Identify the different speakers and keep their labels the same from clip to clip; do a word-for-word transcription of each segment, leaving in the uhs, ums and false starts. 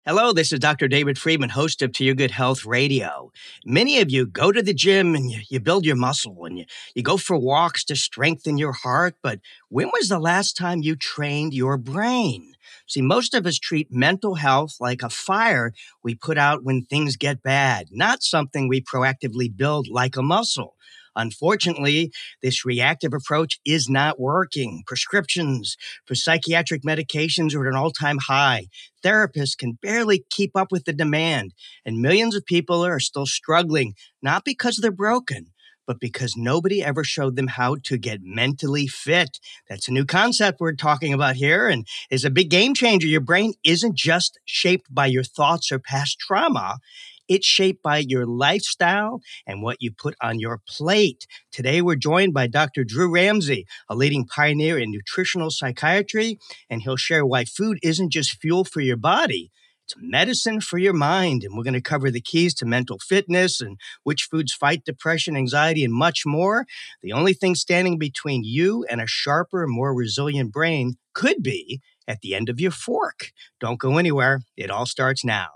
Speaker 1: Hello, this is Doctor David Friedman, host of To Your Good Health Radio. Many of you go to the gym and you, you build your muscle and you, you go for walks to strengthen your heart, but when was the last time you trained your brain? See, most of us treat mental health like a fire we put out when things get bad, not something we proactively build like a muscle. Unfortunately, this reactive approach is not working. Prescriptions for psychiatric medications are at an all-time high. Therapists can barely keep up with the demand, and millions of people are still struggling, not because they're broken, but because nobody ever showed them how to get mentally fit. That's a new concept we're talking about here, and is a big game changer. Your brain isn't just shaped by your thoughts or past trauma. It's shaped by your lifestyle and what you put on your plate. Today, we're joined by Doctor Drew Ramsey, a leading pioneer in nutritional psychiatry, and he'll share why food isn't just fuel for your body, it's medicine for your mind. And we're going to cover the keys to mental fitness and which foods fight depression, anxiety, and much more. The only thing standing between you and a sharper, more resilient brain could be at the end of your fork. Don't go anywhere. It all starts now.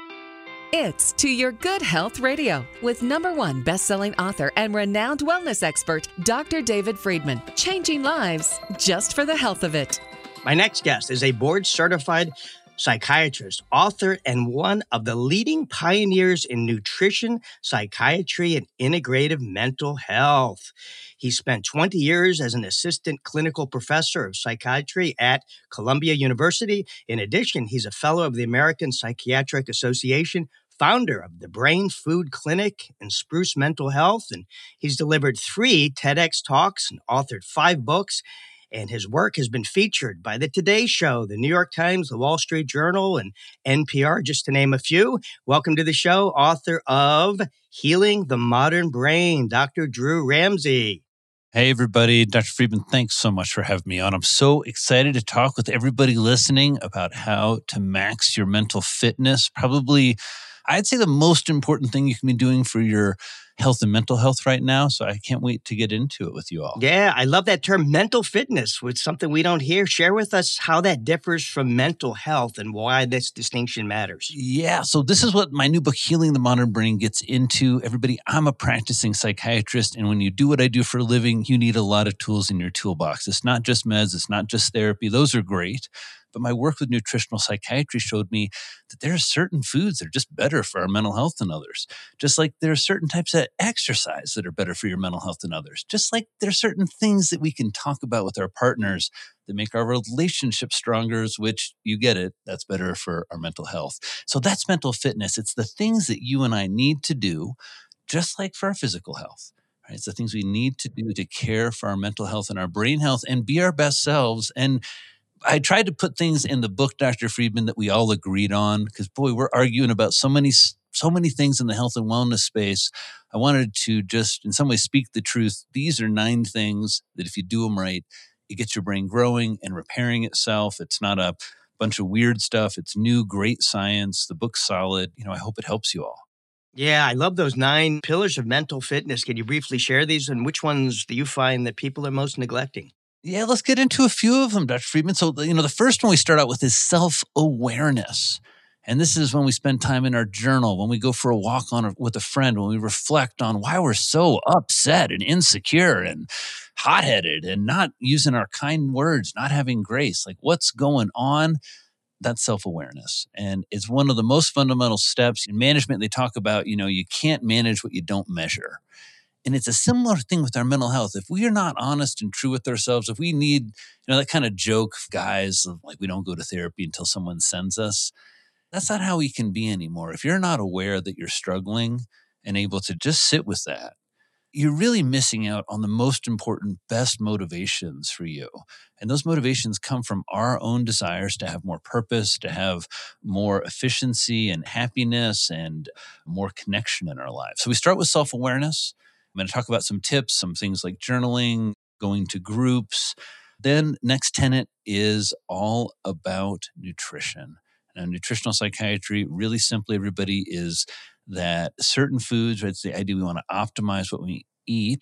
Speaker 2: It's To Your Good Health Radio with number one best-selling author and renowned wellness expert, Doctor David Friedman, changing lives just for the health of it.
Speaker 1: My next guest is a board-certified psychiatrist, author, and one of the leading pioneers in nutrition, psychiatry, and integrative mental health. He spent twenty years as an assistant clinical professor of psychiatry at Columbia University. In addition, he's a fellow of the American Psychiatric Association, founder of the Brain Food Clinic and Spruce Mental Health, and he's delivered three TEDx talks and authored five books. And his work has been featured by the Today Show, the New York Times, the Wall Street Journal, and N P R, just to name a few. Welcome to the show, author of Healing the Modern Brain, Doctor Drew Ramsey.
Speaker 3: Hey, everybody. Doctor Friedman, thanks so much for having me on. I'm so excited to talk with everybody listening about how to max your mental fitness. Probably, I'd say the most important thing you can be doing for your health and mental health right now. So I can't wait to get into it with you all.
Speaker 1: Yeah, I love that term, mental fitness, which is something we don't hear. Share with us how that differs from mental health and why this distinction matters.
Speaker 3: Yeah, so this is what my new book, Healing the Modern Brain, gets into. Everybody, I'm a practicing psychiatrist, and when you do what I do for a living, you need a lot of tools in your toolbox. It's not just meds, it's not just therapy. Those are great. But my work with nutritional psychiatry showed me that there are certain foods that are just better for our mental health than others. Just like there are certain types of exercise that are better for your mental health than others. Just like there are certain things that we can talk about with our partners that make our relationship stronger, which you get it, that's better for our mental health. So that's mental fitness. It's the things that you and I need to do, just like for our physical health. Right? It's the things we need to do to care for our mental health and our brain health and be our best selves. And I tried to put things in the book, Doctor Friedman, that we all agreed on, because boy, we're arguing about so many, so many things in the health and wellness space. I wanted to just, in some way, speak the truth. These are nine things that if you do them right, it gets your brain growing and repairing itself. It's not a bunch of weird stuff. It's new, great science. The book's solid. You know, I hope it helps you all.
Speaker 1: Yeah, I love those nine pillars of mental fitness. Can you briefly share these, and which ones do you find that people are most neglecting?
Speaker 3: Yeah, let's get into a few of them, Doctor Friedman. So, you know, the first one we start out with is self-awareness. And this is when we spend time in our journal, when we go for a walk on a, with a friend, when we reflect on why we're so upset and insecure and hot-headed and not using our kind words, not having grace. Like, what's going on? That's self-awareness. And it's one of the most fundamental steps in management. They talk about, you know, you can't manage what you don't measure. And it's a similar thing with our mental health. If we are not honest and true with ourselves, if we need, you know, that kind of joke, guys, like we don't go to therapy until someone sends us, that's not how we can be anymore. If you're not aware that you're struggling and able to just sit with that, you're really missing out on the most important, best motivations for you. And those motivations come from our own desires to have more purpose, to have more efficiency and happiness and more connection in our lives. So we start with self-awareness. I'm going to talk about some tips, some things like journaling, going to groups. Then next tenet is all about nutrition. And nutritional psychiatry, really simply, everybody, is that certain foods, right, it's the idea we want to optimize what we eat,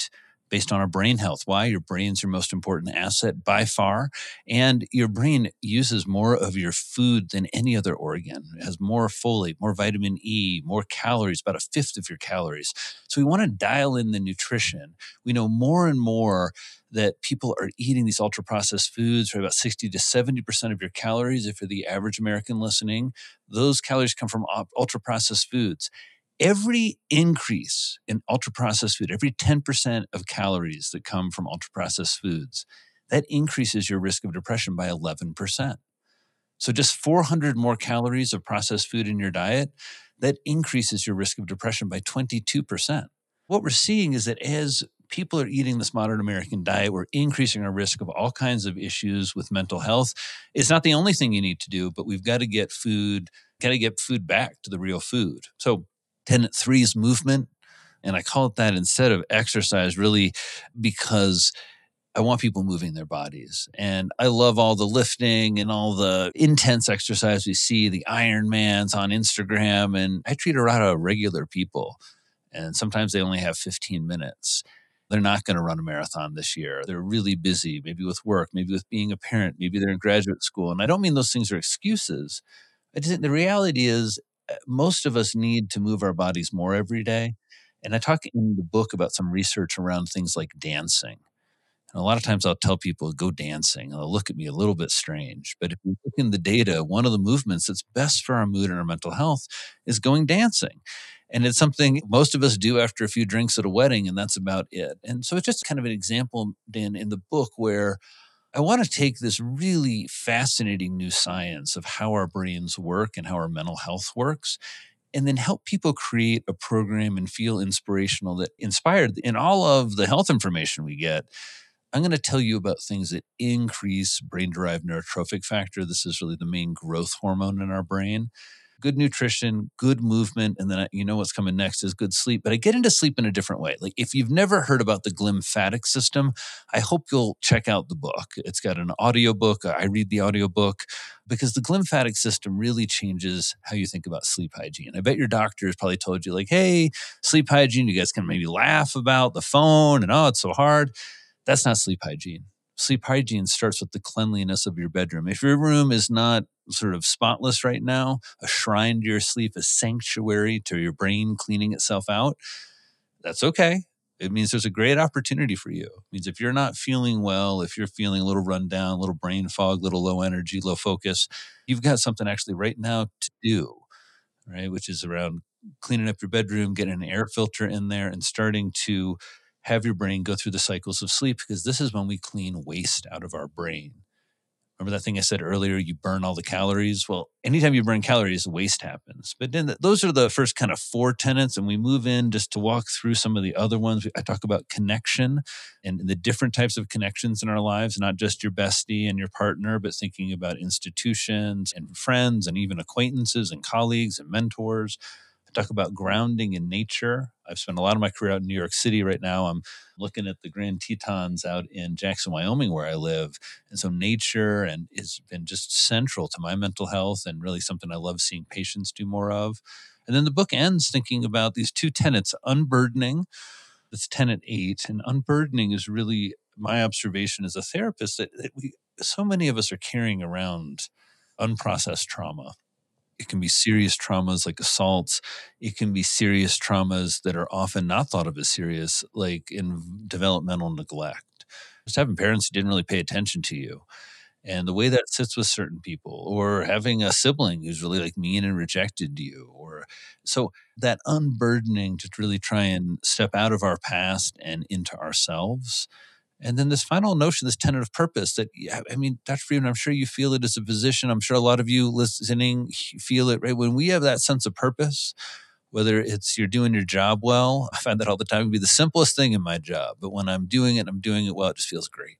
Speaker 3: based on our brain health. Why? Your brain's your most important asset by far. And your brain uses more of your food than any other organ. It has more folate, more vitamin E, more calories, about a fifth of your calories. So we want to dial in the nutrition. We know more and more that people are eating these ultra processed foods for about sixty to seventy percent of your calories. If you're the average American listening, those calories come from ultra processed foods. Every increase in ultra processed food, every ten percent of calories that come from ultra processed foods, that increases your risk of depression by eleven percent. So just four hundred more calories of processed food in your diet, that increases your risk of depression by twenty-two percent. What we're seeing is that as people are eating this modern American diet, we're increasing our risk of all kinds of issues with mental health. It's not the only thing you need to do, but we've got to get food, got to get food back to the real food. So tenet three is movement. And I call it that instead of exercise, really because I want people moving their bodies. And I love all the lifting and all the intense exercise we see, the Ironmans on Instagram. And I treat a lot of regular people. And sometimes they only have fifteen minutes. They're not going to run a marathon this year. They're really busy, maybe with work, maybe with being a parent, maybe they're in graduate school. And I don't mean those things are excuses. I just, the reality is most of us need to move our bodies more every day. And I talk in the book about some research around things like dancing. And a lot of times I'll tell people, go dancing. And they'll look at me a little bit strange. But if you look in the data, one of the movements that's best for our mood and our mental health is going dancing. And it's something most of us do after a few drinks at a wedding, and that's about it. And so it's just kind of an example, Dan, in the book where I want to take this really fascinating new science of how our brains work and how our mental health works, and then help people create a program and feel inspirational that inspired in all of the health information we get. I'm going to tell you about things that increase brain-derived neurotrophic factor. This is really the main growth hormone in our brain. Good nutrition, good movement, and then I, you know what's coming next is good sleep. But I get into sleep in a different way. Like if you've never heard about the glymphatic system, I hope you'll check out the book. It's got an audiobook. I read the audiobook because the glymphatic system really changes how you think about sleep hygiene. I bet your doctor has probably told you like, hey, sleep hygiene, you guys can maybe laugh about the phone and oh, it's so hard. That's not sleep hygiene. Sleep hygiene starts with the cleanliness of your bedroom. If your room is not sort of spotless right now, a shrine to your sleep, a sanctuary to your brain cleaning itself out, that's okay. It means there's a great opportunity for you. It means if you're not feeling well, if you're feeling a little run down, a little brain fog, a little low energy, low focus, you've got something actually right now to do, right? Which is around cleaning up your bedroom, getting an air filter in there and starting to have your brain go through the cycles of sleep, because this is when we clean waste out of our brain. Remember that thing I said earlier, you burn all the calories? Well, anytime you burn calories, waste happens. But then the, those are the first kind of four tenets, and we move in just to walk through some of the other ones. I talk about connection and the different types of connections in our lives, not just your bestie and your partner, but thinking about institutions and friends and even acquaintances and colleagues and mentors. I talk about grounding in nature. I've spent a lot of my career out in New York City right now. I'm looking at the Grand Tetons out in Jackson, Wyoming, where I live. And so nature and has been just central to my mental health and really something I love seeing patients do more of. And then the book ends thinking about these two tenets, unburdening. That's tenet eight. And unburdening is really my observation as a therapist that, that we, so many of us are carrying around unprocessed trauma. It can be serious traumas like assaults. It can be serious traumas that are often not thought of as serious, like in developmental neglect. Just having parents who didn't really pay attention to you. And the way that sits with certain people, or having a sibling who's really like mean and rejected you. Or so that unburdening to really try and step out of our past and into ourselves. And then this final notion, this tenet of purpose that, yeah, I mean, Doctor Friedman, I'm sure you feel it as a physician. I'm sure a lot of you listening feel it, right? When we have that sense of purpose, whether it's you're doing your job well, I find that all the time. It would be the simplest thing in my job. But when I'm doing it, I'm doing it well, it just feels great.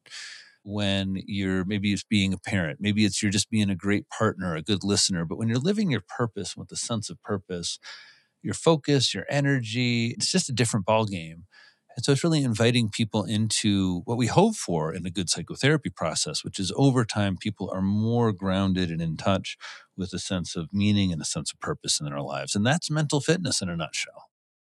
Speaker 3: When you're, maybe it's being a parent, maybe it's you're just being a great partner, a good listener. But when you're living your purpose with a sense of purpose, your focus, your energy, it's just a different ballgame. And so it's really inviting people into what we hope for in a good psychotherapy process, which is over time, people are more grounded and in touch with a sense of meaning and a sense of purpose in their lives. And that's mental fitness in a nutshell.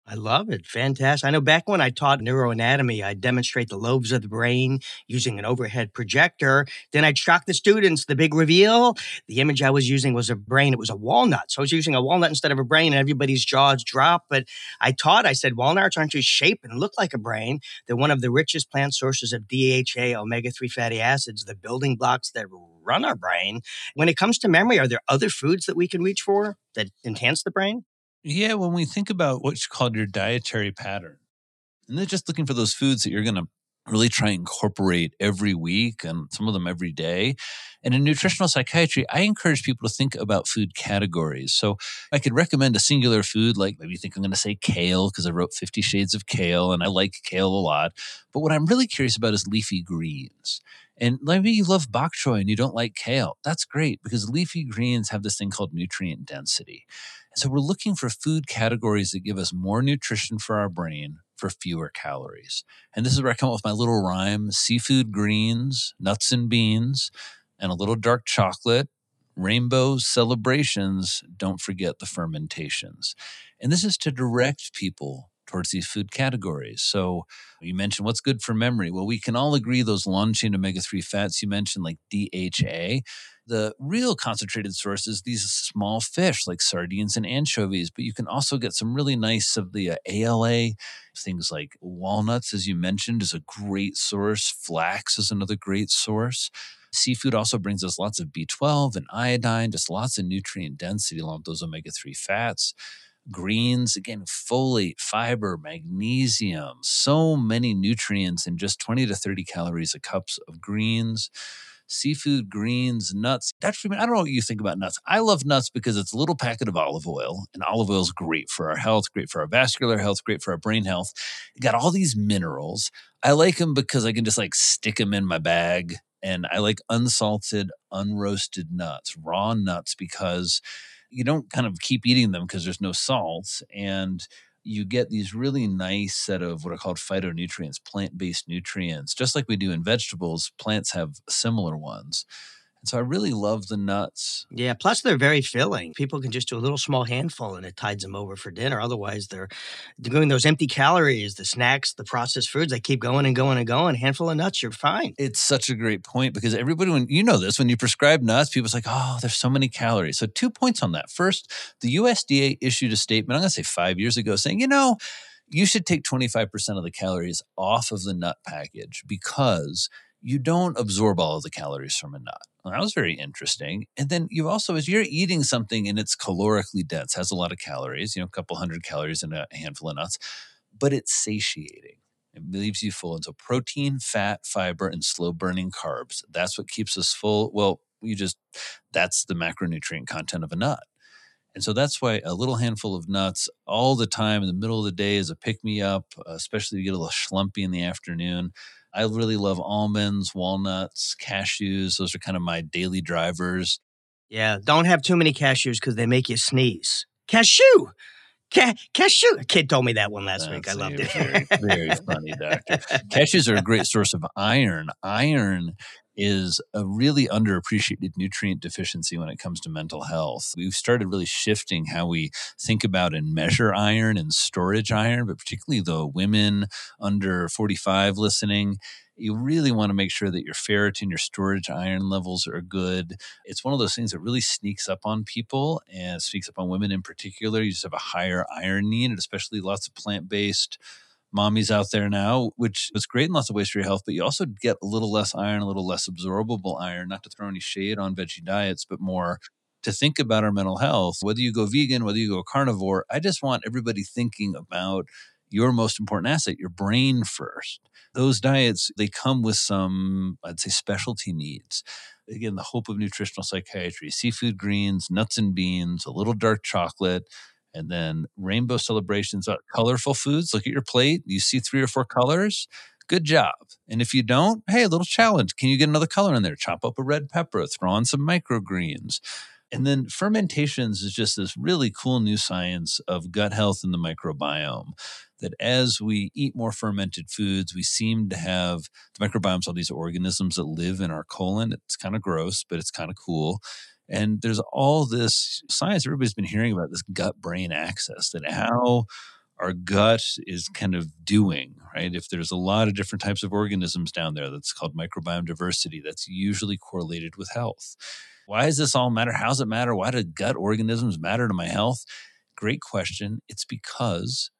Speaker 1: I love it. Fantastic. I know back when I taught neuroanatomy, I'd demonstrate the lobes of the brain using an overhead projector. Then I'd shock the students. The big reveal, the image I was using was a brain. It was a walnut. So I was using a walnut instead of a brain, and everybody's jaws dropped. But I taught, I said, walnuts aren't just shaped and look like a brain. They're one of the richest plant sources of D H A, omega three fatty acids, the building blocks that run our brain. When it comes to memory, are there other foods that we can reach for that enhance the brain?
Speaker 3: Yeah, when we think about what's called your dietary pattern, and then just looking for those foods that you're going to really try and incorporate every week and some of them every day. And in nutritional psychiatry, I encourage people to think about food categories. So I could recommend a singular food, like maybe you think I'm going to say kale because I wrote fifty Shades of Kale and I like kale a lot. But what I'm really curious about is leafy greens. And maybe you love bok choy and you don't like kale. That's great because leafy greens have this thing called nutrient density. And so we're looking for food categories that give us more nutrition for our brain for fewer calories. And this is where I come up with my little rhyme: seafood greens, nuts and beans, and a little dark chocolate. Rainbow celebrations, don't forget the fermentations. And this is to direct people towards these food categories. So you mentioned what's good for memory. Well, we can all agree those long chain omega three fats you mentioned, like D H A, the real concentrated source is these small fish like sardines and anchovies, but you can also get some really nice of the uh, A L A. Things like walnuts, as you mentioned, is a great source. Flax is another great source. Seafood also brings us lots of B twelve and iodine, just lots of nutrient density along with those omega three fats. Greens, again, folate, fiber, magnesium, so many nutrients in just twenty to thirty calories a cup of greens. Seafood, greens, nuts. Doctor Freeman, I don't know what you think about nuts. I love nuts because it's a little packet of olive oil, and olive oil is great for our health, great for our vascular health, great for our brain health. You got all these minerals. I like them because I can just like stick them in my bag, and I like unsalted, unroasted nuts, raw nuts, because you don't kind of keep eating them because there's no salt, and you get these really nice set of what are called phytonutrients, plant-based nutrients. Just like we do in vegetables, plants have similar ones. And so I really love the nuts.
Speaker 1: Yeah, plus they're very filling. People can just do a little small handful and it tides them over for dinner. Otherwise, they're doing those empty calories, the snacks, the processed foods. They keep going and going and going. A handful of nuts, you're fine.
Speaker 3: It's such a great point because everybody, when you know this, when you prescribe nuts, people's like, oh, there's so many calories. So two points on that. First, the U S D A issued a statement, I'm going to say five years ago, saying, you know, you should take twenty-five percent of the calories off of the nut package because you don't absorb all of the calories from a nut. Well, that was very interesting. And then you also, as you're eating something and it's calorically dense, has a lot of calories, you know, a couple hundred calories in a handful of nuts, but it's satiating. It leaves you full. And so protein, fat, fiber, and slow burning carbs, that's what keeps us full. Well, you just, that's the macronutrient content of a nut. And so that's why a little handful of nuts all the time in the middle of the day is a pick-me-up, especially if you get a little schlumpy in the afternoon. I really love almonds, walnuts, cashews. Those are kind of my daily drivers.
Speaker 1: Yeah, don't have too many cashews because they make you sneeze. Cashew! Ca- cashew! A kid told me that one last
Speaker 3: That's
Speaker 1: week. I loved it.
Speaker 3: Very, very funny, doctor. Cashews are a great source of iron. Iron is a really underappreciated nutrient deficiency when it comes to mental health. We've started really shifting how we think about and measure iron and storage iron, but particularly the women under forty-five listening, you really want to make sure that your ferritin, your storage iron levels are good. It's one of those things that really sneaks up on people and sneaks up on women in particular. You just have a higher iron need, and especially lots of plant-based mommies out there now, which is great in lots of ways for your health, but you also get a little less iron, a little less absorbable iron, not to throw any shade on veggie diets, but more to think about our mental health. Whether you go vegan, whether you go carnivore, I just want everybody thinking about your most important asset, your brain first. Those diets, they come with some, I'd say, specialty needs. Again, the hope of nutritional psychiatry, seafood greens, nuts and beans, a little dark chocolate, and then rainbow celebrations, uh, colorful foods. Look at your plate. You see three or four colors. Good job. And if you don't, hey, a little challenge. Can you get another color in there? Chop up a red pepper, throw on some microgreens. And then fermentations is just this really cool new science of gut health and the microbiome. That as we eat more fermented foods, we seem to have the microbiomes, all these organisms that live in our colon. It's kind of gross, but it's kind of cool. And there's all this science everybody's been hearing about, this gut-brain axis, that how our gut is kind of doing, right? If there's a lot of different types of organisms down there, that's called microbiome diversity, that's usually correlated with health. Why does this all matter? How does it matter? Why do gut organisms matter to my health? Great question. It's because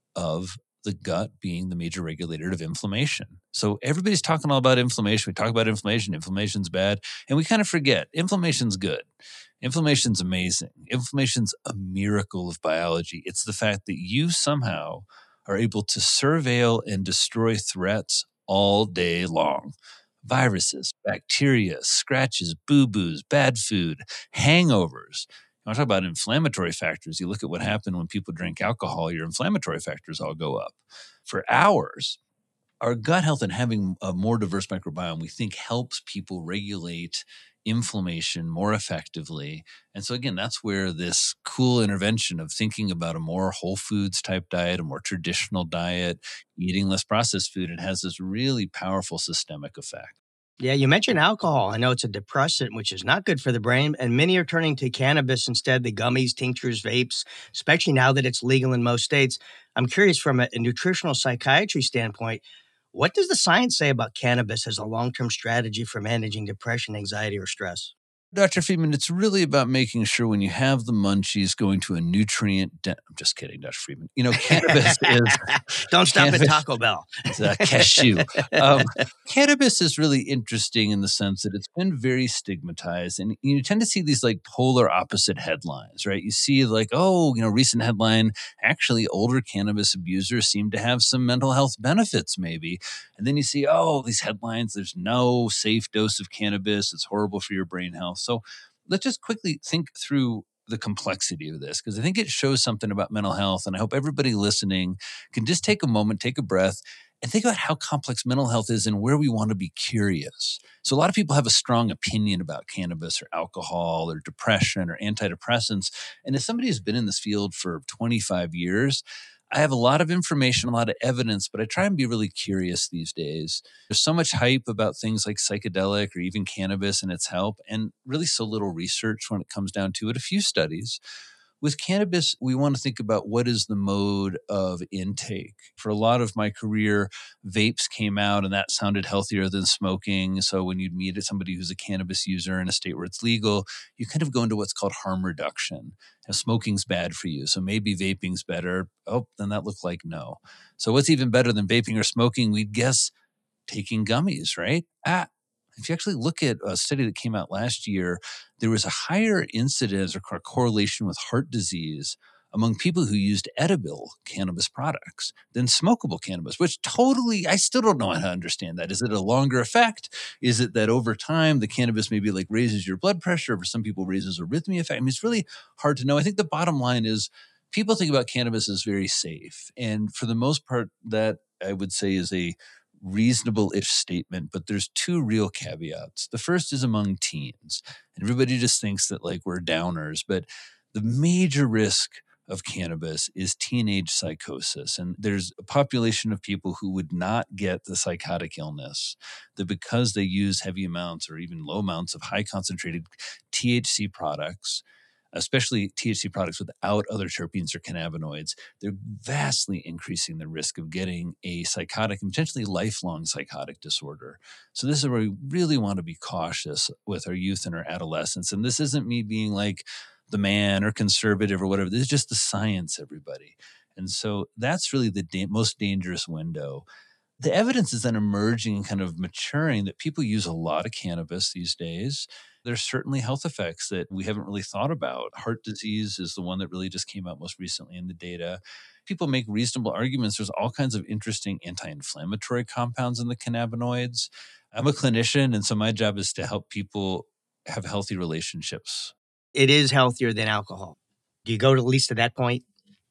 Speaker 3: of the gut being the major regulator of inflammation. So everybody's talking all about inflammation. We talk about inflammation. Inflammation's bad. And we kind of forget inflammation's good. Inflammation's amazing. Inflammation's a miracle of biology. It's the fact that you somehow are able to surveil and destroy threats all day long. Viruses, bacteria, scratches, boo-boos, bad food, hangovers. I talk about inflammatory factors. You look at what happened when people drink alcohol, your inflammatory factors all go up. For hours, our gut health and having a more diverse microbiome, we think helps people regulate inflammation more effectively. And so again, that's where this cool intervention of thinking about a more whole foods type diet, a more traditional diet, eating less processed food, it has this really powerful systemic effect.
Speaker 1: Yeah, you mentioned alcohol. I know it's a depressant, which is not good for the brain, and many are turning to cannabis instead, the gummies, tinctures, vapes, especially now that it's legal in most states. I'm curious from a, a nutritional psychiatry standpoint, what does the science say about cannabis as a long-term strategy for managing depression, anxiety, or stress?
Speaker 3: Doctor Friedman, it's really about making sure when you have the munchies going to a nutrient. De- I'm just kidding, Doctor Friedman. You know, cannabis is.
Speaker 1: Don't stop
Speaker 3: cannabis,
Speaker 1: at Taco Bell.
Speaker 3: It's a cashew. Um, cannabis is really interesting in the sense that it's been very stigmatized. And you tend to see these like polar opposite headlines, right? You see like, oh, you know, recent headline, actually older cannabis abusers seem to have some mental health benefits maybe. And then you see, oh, these headlines, there's no safe dose of cannabis. It's horrible for your brain health. So let's just quickly think through the complexity of this, because I think it shows something about mental health. And I hope everybody listening can just take a moment, take a breath, and think about how complex mental health is and where we want to be curious. So a lot of people have a strong opinion about cannabis or alcohol or depression or antidepressants. And as somebody who's been in this field for twenty-five years, I have a lot of information, a lot of evidence, but I try and be really curious these days. There's so much hype about things like psychedelic or even cannabis and its help, and really so little research when it comes down to it. A few studies. With cannabis, we want to think about what is the mode of intake. For a lot of my career, vapes came out and that sounded healthier than smoking. So when you'd meet somebody who's a cannabis user in a state where it's legal, you kind of go into what's called harm reduction. Now, smoking's bad for you, so maybe vaping's better. Oh, then that looked like no. So what's even better than vaping or smoking? We'd guess taking gummies, right? Ah, if you actually look at a study that came out last year, there was a higher incidence or correlation with heart disease among people who used edible cannabis products than smokable cannabis, which totally, I still don't know how to understand that. Is it a longer effect? Is it that over time, the cannabis maybe like raises your blood pressure, or for some people raises arrhythmia effect? I mean, it's really hard to know. I think the bottom line is people think about cannabis as very safe. And for the most part, that I would say is a reasonable-ish statement, but there's two real caveats. The first is among teens. And everybody just thinks that like we're downers, but the major risk of cannabis is teenage psychosis. And there's a population of people who would not get the psychotic illness that because they use heavy amounts or even low amounts of high concentrated T H C products, especially T H C products without other terpenes or cannabinoids, they're vastly increasing the risk of getting a psychotic and potentially lifelong psychotic disorder. So this is where we really want to be cautious with our youth and our adolescents. And this isn't me being like the man or conservative or whatever. This is just the science, everybody. And so that's really the da- most dangerous window. The evidence is then emerging and kind of maturing that people use a lot of cannabis these days. There's certainly health effects that we haven't really thought about. Heart disease is the one that really just came out most recently in the data. People make reasonable arguments. There's all kinds of interesting anti-inflammatory compounds in the cannabinoids. I'm a clinician, and so my job is to help people have healthy relationships.
Speaker 1: It is healthier than alcohol. Do you go to at least to that point?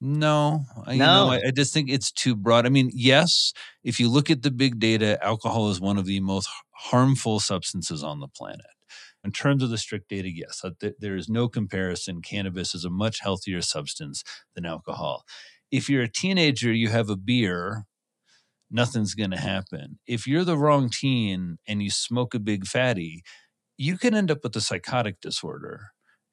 Speaker 3: No, I- you
Speaker 1: No.
Speaker 3: know, I, I just think it's too broad. I mean, yes, if you look at the big data, alcohol is one of the most harmful substances on the planet. In terms of the strict data, yes, uh, th- there is no comparison. Cannabis is a much healthier substance than alcohol. If you're a teenager, you have a beer, nothing's going to happen. If you're the wrong teen and you smoke a big fatty, you can end up with a psychotic disorder.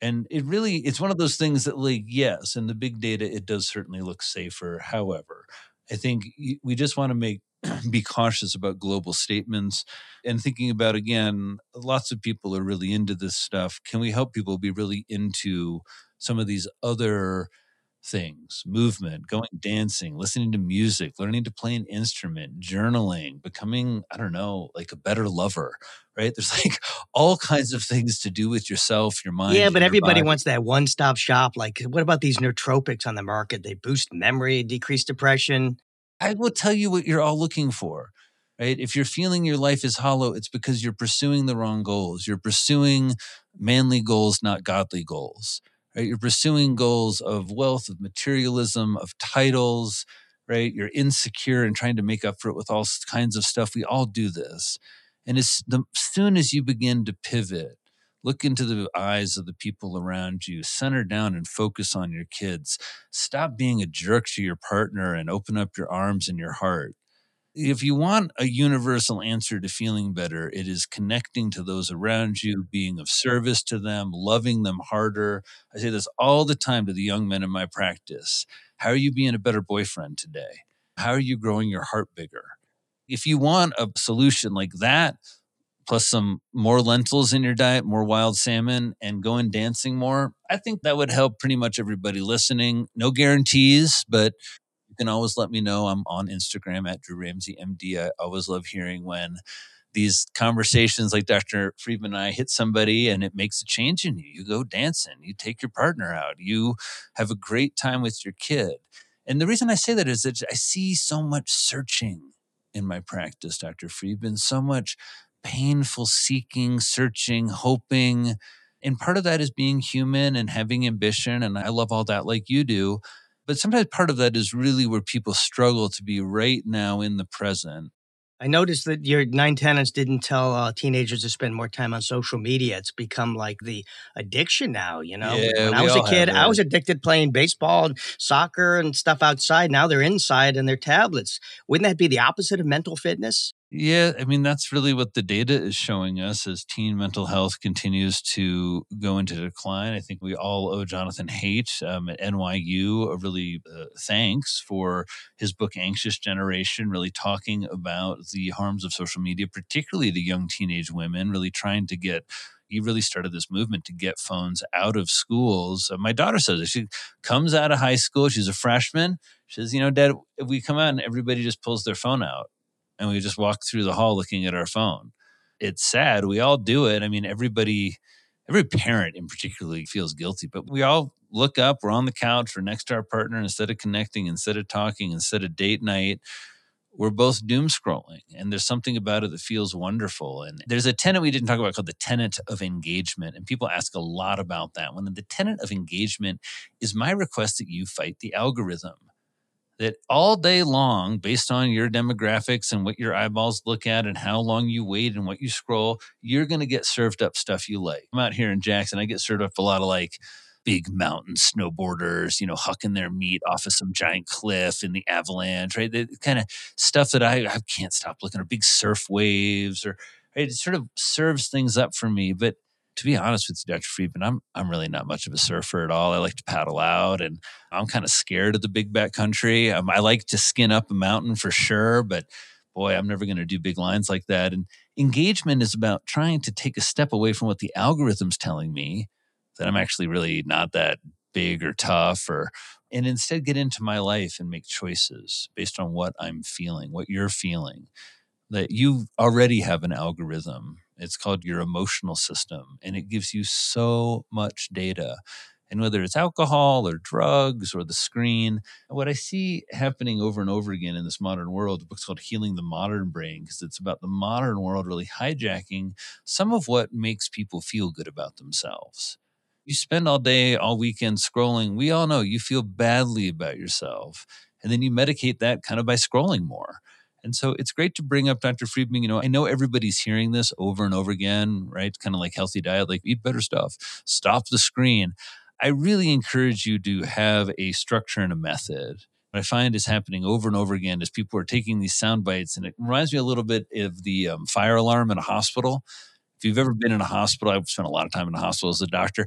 Speaker 3: And it really, it's one of those things that, like, yes, in the big data, it does certainly look safer. However, I think y- we just want to make, be cautious about global statements and thinking about, again, lots of people are really into this stuff. Can we help people be really into some of these other things, movement, going dancing, listening to music, learning to play an instrument, journaling, becoming, I don't know, like a better lover, right? There's like all kinds of things to do with yourself, your
Speaker 1: Yeah,
Speaker 3: mind,
Speaker 1: but
Speaker 3: and your
Speaker 1: everybody
Speaker 3: body.
Speaker 1: wants that one-stop shop. Like, what about these nootropics on the market? They boost memory, decrease depression.
Speaker 3: I will tell you what you're all looking for, right? If you're feeling your life is hollow, it's because you're pursuing the wrong goals. You're pursuing manly goals, not godly goals, right? You're pursuing goals of wealth, of materialism, of titles, right? You're insecure and trying to make up for it with all kinds of stuff. We all do this. And as the, soon as you begin to pivot, look into the eyes of the people around you, center down and focus on your kids. Stop being a jerk to your partner and open up your arms and your heart. If you want a universal answer to feeling better, it is connecting to those around you, being of service to them, loving them harder. I say this all the time to the young men in my practice. How are you being a better boyfriend today? How are you growing your heart bigger? If you want a solution like that, plus some more lentils in your diet, more wild salmon, and going dancing more, I think that would help pretty much everybody listening. No guarantees, but you can always let me know. I'm on Instagram at Drew Ramsey M D. I always love hearing when these conversations like Doctor Friedman and I hit somebody and it makes a change in you. You go dancing, you take your partner out, you have a great time with your kid. And the reason I say that is that I see so much searching in my practice, Doctor Friedman, so much painful seeking, searching, hoping. And part of that is being human and having ambition. And I love all that like you do. But sometimes part of that is really where people struggle to be right now in the present.
Speaker 1: I noticed that your nine tenants didn't tell uh, teenagers to spend more time on social media. It's become like the addiction now, you know?
Speaker 3: Yeah,
Speaker 1: When I
Speaker 3: we
Speaker 1: was a
Speaker 3: all have
Speaker 1: kid, I
Speaker 3: it.
Speaker 1: was addicted to playing baseball and soccer and stuff outside. Now they're inside and their tablets. Wouldn't that be the opposite of mental fitness?
Speaker 3: Yeah, I mean, that's really what the data is showing us as teen mental health continues to go into decline. I think we all owe Jonathan Haidt um, at N Y U a really uh, thanks for his book, Anxious Generation, really talking about the harms of social media, particularly to young teenage women, really trying to get he really started this movement to get phones out of schools. Uh, my daughter says it. She comes out of high school. She's a freshman. She says, you know, Dad, if we come out and everybody just pulls their phone out and we just walk through the hall looking at our phone. It's sad. We all do it. I mean, everybody, every parent in particularly feels guilty, but we all look up, we're on the couch, we're next to our partner, instead of connecting, instead of talking, instead of date night, we're both doom scrolling. And there's something about it that feels wonderful. And there's a tenet we didn't talk about called the tenet of engagement. And people ask a lot about that. When the tenet of engagement is my request that you fight the algorithm. That all day long, based on your demographics and what your eyeballs look at and how long you wait and what you scroll, you're going to get served up stuff you like. I'm out here in Jackson. I get served up a lot of like big mountain snowboarders, you know, hucking their meat off of some giant cliff in the avalanche, right? The kind of stuff that I, I can't stop looking at, big surf waves, or right? It sort of serves things up for me. But to be honest with you, Doctor Friedman, I'm I'm really not much of a surfer at all. I like to paddle out, and I'm kind of scared of the big backcountry. Um, I like to skin up a mountain for sure, but boy, I'm never going to do big lines like that. And engagement is about trying to take a step away from what the algorithm's telling me that I'm actually really not that big or tough, or and instead get into my life and make choices based on what I'm feeling, what you're feeling. That you already have an algorithm. It's called your emotional system, and it gives you so much data. And whether it's alcohol or drugs or the screen, what I see happening over and over again in this modern world, the book's called Healing the Modern Brain, because it's about the modern world really hijacking some of what makes people feel good about themselves. You spend all day, all weekend scrolling. We all know you feel badly about yourself. And then you medicate that kind of by scrolling more. And so it's great to bring up Doctor Friedman. You know, I know everybody's hearing this over and over again, right? Kind of like healthy diet, like eat better stuff, stop the screen. I really encourage you to have a structure and a method. What I find is happening over and over again is people are taking these sound bites, and it reminds me a little bit of the um, fire alarm in a hospital. If you've ever been in a hospital, I've spent a lot of time in a hospital as a doctor.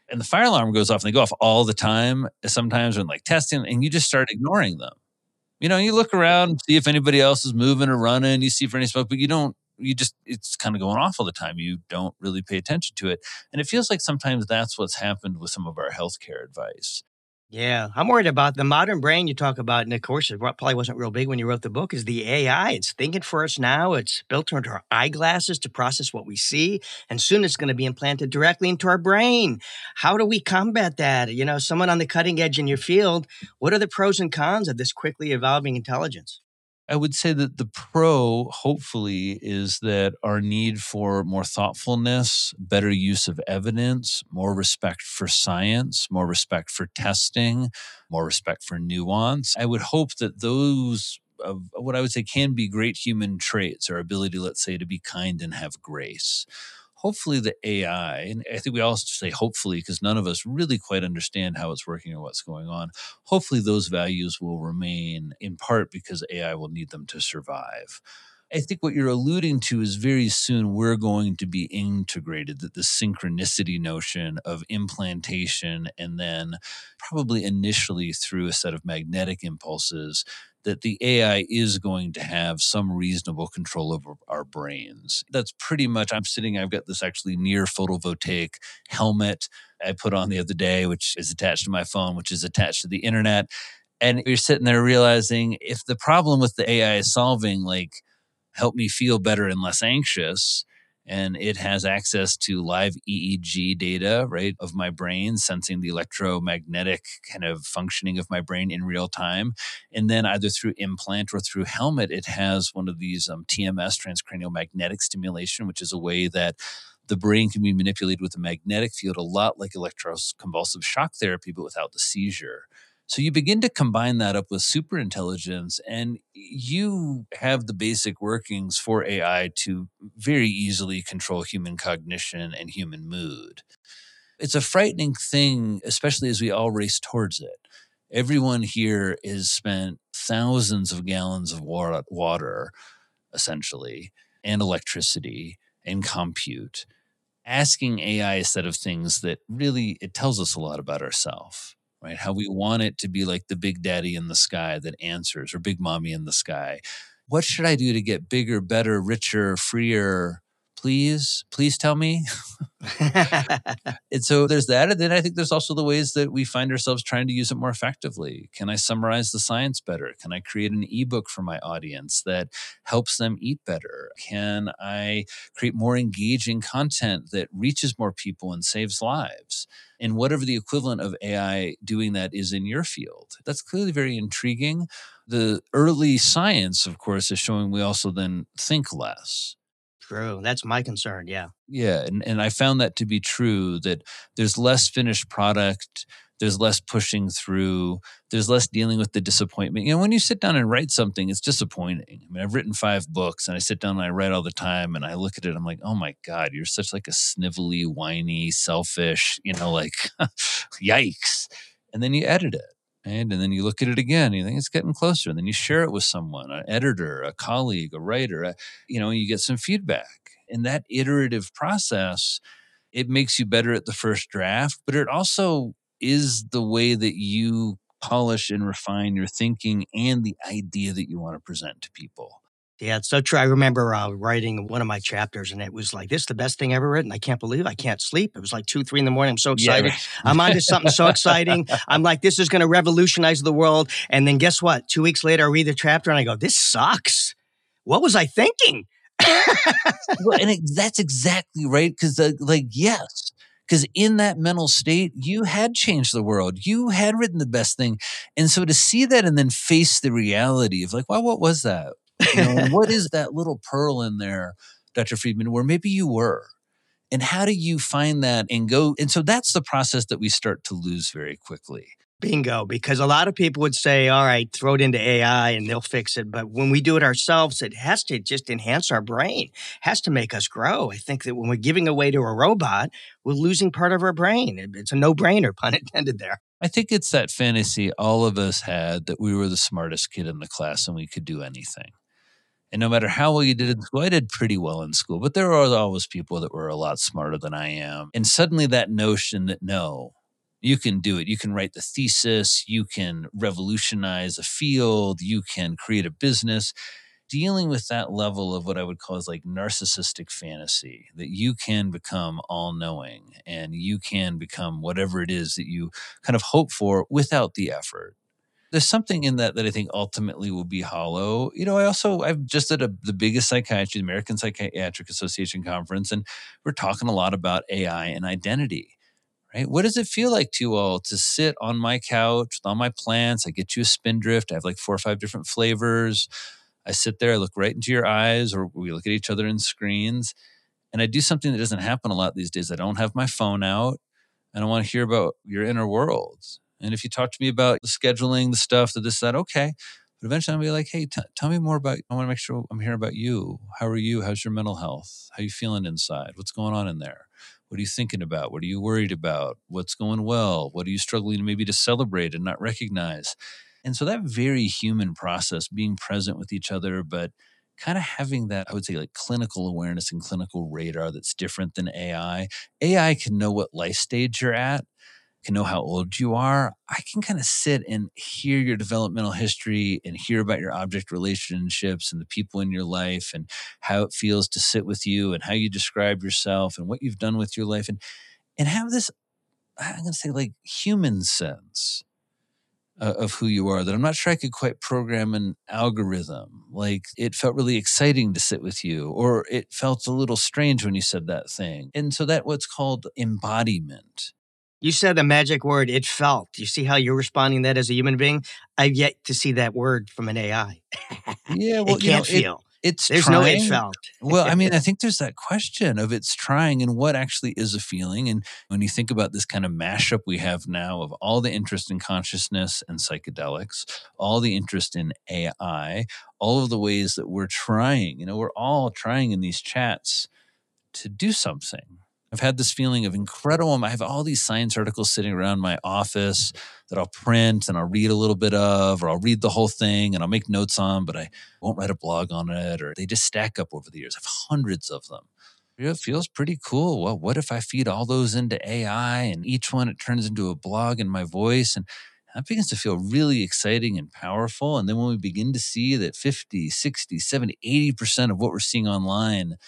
Speaker 3: And the fire alarm goes off and they go off all the time, sometimes when like testing, and you just start ignoring them. You know, you look around and see if anybody else is moving or running, you see for any smoke, but you don't, you just, it's kind of going off all the time. You don't really pay attention to it. And it feels like sometimes that's what's happened with some of our healthcare advice.
Speaker 1: Yeah, I'm worried about the modern brain you talk about, and of course, it probably wasn't real big when you wrote the book, is the A I. It's thinking for us now. It's built into our eyeglasses to process what we see, and soon it's going to be implanted directly into our brain. How do we combat that? You know, someone on the cutting edge in your field, what are the pros and cons of this quickly evolving intelligence?
Speaker 3: I would say that the pro, hopefully, is that our need for more thoughtfulness, better use of evidence, more respect for science, more respect for testing, more respect for nuance. I would hope that those of what I would say can be great human traits, our ability, let's say, to be kind and have grace. Hopefully the A I, and I think we all say hopefully because none of us really quite understand how it's working or what's going on. Hopefully those values will remain in part because A I will need them to survive. I think what you're alluding to is very soon we're going to be integrated, that the synchronicity notion of implantation and then probably initially through a set of magnetic impulses, that the A I is going to have some reasonable control over our brains. That's pretty much, I'm sitting, I've got this actually near photovoltaic helmet I put on the other day, which is attached to my phone, which is attached to the internet. And you're sitting there realizing if the problem with the A I is solving, like, help me feel better and less anxious, and it has access to live E E G data, right, of my brain, sensing the electromagnetic kind of functioning of my brain in real time. And then either through implant or through helmet, it has one of these um, T M S, transcranial magnetic stimulation, which is a way that the brain can be manipulated with a magnetic field, a lot like electroconvulsive shock therapy, but without the seizure. So you begin to combine that up with superintelligence, and you have the basic workings for A I to very easily control human cognition and human mood. It's a frightening thing, especially as we all race towards it. Everyone here has spent thousands of gallons of wa- water, essentially, and electricity and compute, asking A I a set of things that really, it tells us a lot about ourselves. Right? How we want it to be like the big daddy in the sky that answers, or big mommy in the sky. What should I do to get bigger, better, richer, freer? Please, please tell me. And so there's that. And then I think there's also the ways that we find ourselves trying to use it more effectively. Can I summarize the science better? Can I create an ebook for my audience that helps them eat better? Can I create more engaging content that reaches more people and saves lives? And whatever the equivalent of A I doing that is in your field. That's clearly very intriguing. The early science, of course, is showing we also then think less.
Speaker 1: True. That's my concern. Yeah.
Speaker 3: Yeah. And, and I found that to be true, that there's less finished product, there's less pushing through, there's less dealing with the disappointment. You know, when you sit down and write something, it's disappointing. I mean, I've written five books and I sit down and I write all the time and I look at it, I'm like, oh my God, you're such like a snivelly, whiny, selfish, you know, like, yikes. And then you edit it. And, and then you look at it again, and you think it's getting closer. And then you share it with someone, an editor, a colleague, a writer, a, you know, you get some feedback. And that iterative process, it makes you better at the first draft, but it also is the way that you polish and refine your thinking and the idea that you want to present to people.
Speaker 1: Yeah, it's so true. I remember uh, writing one of my chapters, and it was like, this is the best thing ever written. I can't believe it. I can't sleep. It was like two, three in the morning. I'm so excited.
Speaker 3: Yeah.
Speaker 1: I'm onto something so exciting. I'm like, this is going to revolutionize the world. And then guess what? Two weeks later, I read the chapter, and I go, this sucks. What was I thinking?
Speaker 3: Well, and it, that's exactly right. Because, uh, like, yes. Because in that mental state, you had changed the world. You had written the best thing. And so to see that and then face the reality of like, well, what was that? You know, what is that little pearl in there, Doctor Friedman, where maybe you were? And how do you find that and go? And so that's the process that we start to lose very quickly.
Speaker 1: Bingo, because a lot of people would say, all right, throw it into A I and they'll fix it. But when we do it ourselves, it has to just enhance our brain, has to make us grow. I think that when we're giving away to a robot, we're losing part of our brain. It's a no-brainer, pun intended there.
Speaker 3: I think it's that fantasy all of us had that we were the smartest kid in the class and we could do anything. And no matter how well you did in school, I did pretty well in school, but there are always people that were a lot smarter than I am. And suddenly that notion that no, you can do it. You can write the thesis. You can revolutionize a field. You can create a business. Dealing with that level of what I would call as like narcissistic fantasy, that you can become all knowing and you can become whatever it is that you kind of hope for without the effort. There's something in that that I think ultimately will be hollow. You know, I also, I've just at a, the biggest psychiatry, the American Psychiatric Association conference, and we're talking a lot about A I and identity. Right? What does it feel like to you all to sit on my couch with all my plants? I get you a Spindrift. I have like four or five different flavors. I sit there, I look right into your eyes, or we look at each other in screens. And I do something that doesn't happen a lot these days. I don't have my phone out, and I want to hear about your inner worlds. And if you talk to me about the scheduling, the stuff, the this, that, okay. But eventually I'll be like, hey, t- tell me more about, I want to make sure I'm hearing about you. How are you? How's your mental health? How are you feeling inside? What's going on in there? What are you thinking about? What are you worried about? What's going well? What are you struggling maybe to celebrate and not recognize? And so that very human process, being present with each other, but kind of having that, I would say, like clinical awareness and clinical radar that's different than A I. A I can know what life stage you're at, can know how old you are. I can kind of sit and hear your developmental history and hear about your object relationships and the people in your life and how it feels to sit with you and how you describe yourself and what you've done with your life, and and have this, I'm going to say, like human sense uh, of who you are that I'm not sure I could quite program an algorithm. Like it felt really exciting to sit with you, or it felt a little strange when you said that thing. And so that what's called embodiment.
Speaker 1: You said the magic word, it felt. You see how you're responding to that as a human being? I've yet to see that word from an A I.
Speaker 3: Yeah, well,
Speaker 1: it
Speaker 3: you know,
Speaker 1: can't
Speaker 3: it,
Speaker 1: feel.
Speaker 3: it's
Speaker 1: There's
Speaker 3: trying.
Speaker 1: no it felt.
Speaker 3: Well, I mean, I think there's that question of it's trying and what actually is a feeling. And when you think about this kind of mashup we have now of all the interest in consciousness and psychedelics, all the interest in A I, all of the ways that we're trying, you know, we're all trying in these chats to do something. I've had this feeling of incredible. I have all these science articles sitting around my office that I'll print and I'll read a little bit of, or I'll read the whole thing and I'll make notes on, but I won't write a blog on it, or they just stack up over the years. I have hundreds of them. It feels pretty cool. Well, what if I feed all those into A I and each one it turns into a blog in my voice? And that begins to feel really exciting and powerful. And then when we begin to see that fifty, sixty, seventy, eighty percent of what we're seeing online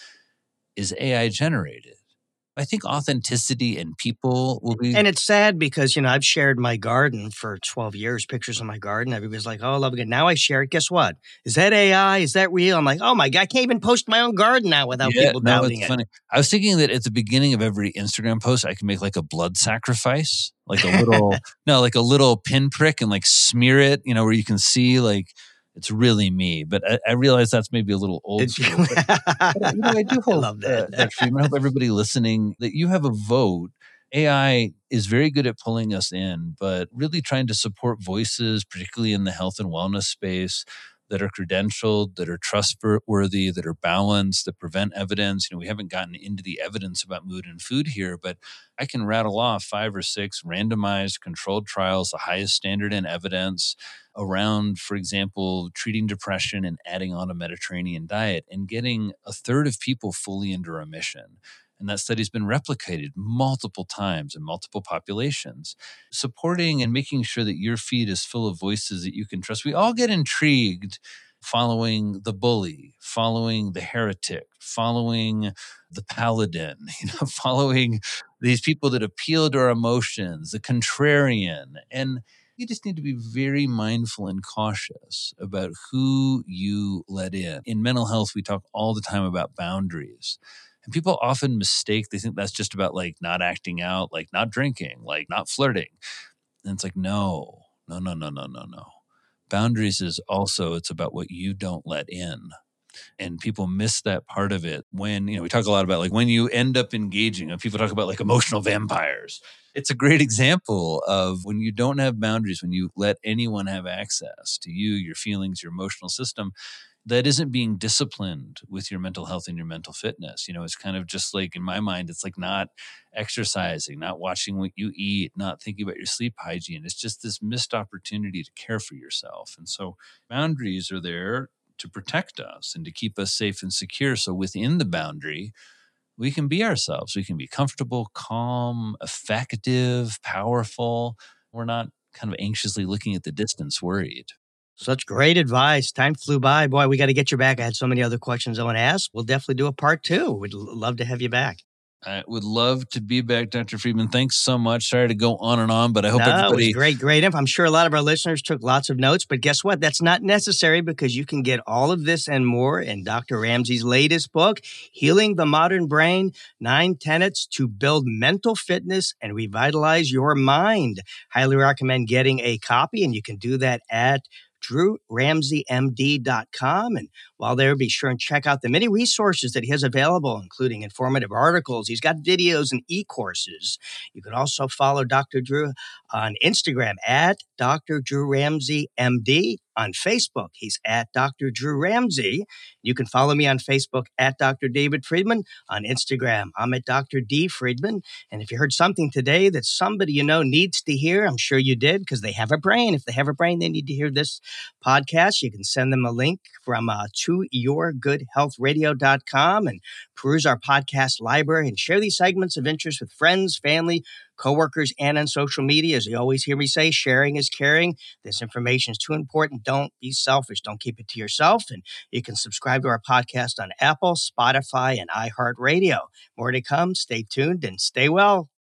Speaker 3: is A I generated, I think authenticity and people will be.
Speaker 1: And it's sad because, you know, I've shared my garden for twelve years, pictures of my garden. Everybody's like, oh, I love it. Now I share it. Guess what? Is that A I? Is that real? I'm like, oh my God, I can't even post my own garden now without
Speaker 3: Yeah,
Speaker 1: people
Speaker 3: no,
Speaker 1: doubting
Speaker 3: it's
Speaker 1: it.
Speaker 3: funny. I was thinking that at the beginning of every Instagram post, I can make like a blood sacrifice, like a little, no, like a little pinprick and like smear it, you know, where you can see like it's really me. But I, I realize that's maybe a little old school. But, but, you know, I do
Speaker 1: I
Speaker 3: hope
Speaker 1: love
Speaker 3: uh,
Speaker 1: that.
Speaker 3: that Freeman, I hope everybody listening that you have a vote. A I is very good at pulling us in, but really trying to support voices, particularly in the health and wellness space, that are credentialed, that are trustworthy, that are balanced, that prevent evidence. You know, we haven't gotten into the evidence about mood and food here, but I can rattle off five or six randomized controlled trials, the highest standard in evidence around, for example, treating depression and adding on a Mediterranean diet and getting a third of people fully into remission. And that study's been replicated multiple times in multiple populations, supporting and making sure that your feed is full of voices that you can trust. We all get intrigued following the bully, following the heretic, following the paladin, you know, following these people that appeal to our emotions, the contrarian. And you just need to be very mindful and cautious about who you let in. In mental health, we talk all the time about boundaries. And people often mistake, they think that's just about like not acting out, like not drinking, like not flirting. And it's like, no, no, no, no, no, no, no. Boundaries is also, it's about what you don't let in. And people miss that part of it when, you know, we talk a lot about like when you end up engaging, and people talk about like emotional vampires. It's a great example of when you don't have boundaries, when you let anyone have access to you, your feelings, your emotional system, that isn't being disciplined with your mental health and your mental fitness. You know, it's kind of just like, in my mind, it's like not exercising, not watching what you eat, not thinking about your sleep hygiene. It's just this missed opportunity to care for yourself. And so boundaries are there to protect us and to keep us safe and secure. So within the boundary, we can be ourselves. We can be comfortable, calm, effective, powerful. We're not kind of anxiously looking at the distance, worried.
Speaker 1: Such great advice. Time flew by. Boy, we got to get you back. I had so many other questions I want to ask. We'll definitely do a part two. We'd l- love to have you back.
Speaker 3: I would love to be back, Doctor Friedman. Thanks so much. Sorry to go on and on, but I hope
Speaker 1: No, it was
Speaker 3: everybody.
Speaker 1: great, great info. I'm sure a lot of our listeners took lots of notes, but guess what? That's not necessary because you can get all of this and more in Doctor Ramsey's latest book, Healing the Modern Brain, Nine Tenets to Build Mental Fitness and Revitalize Your Mind. Highly recommend getting a copy, and you can do that at drew ramsey m d dot com. And while there, be sure and check out the many resources that he has available, including informative articles. He's got videos and e-courses. You can also follow Doctor Drew on Instagram at Doctor Drew Ramsey M D. On Facebook, he's at Doctor Drew Ramsey. You can follow me on Facebook at Doctor David Friedman. On Instagram, I'm at Doctor D Friedman. And if you heard something today that somebody you know needs to hear, I'm sure you did, because they have a brain. If they have a brain, they need to hear this podcast. You can send them a link from uh, to your good health radio dot com and peruse our podcast library and share these segments of interest with friends, family, coworkers, and on social media. As you always hear me say, sharing is caring. This information is too important. Don't be selfish. Don't keep it to yourself. And you can subscribe to our podcast on Apple, Spotify, and iHeartRadio. More to come. Stay tuned and stay well.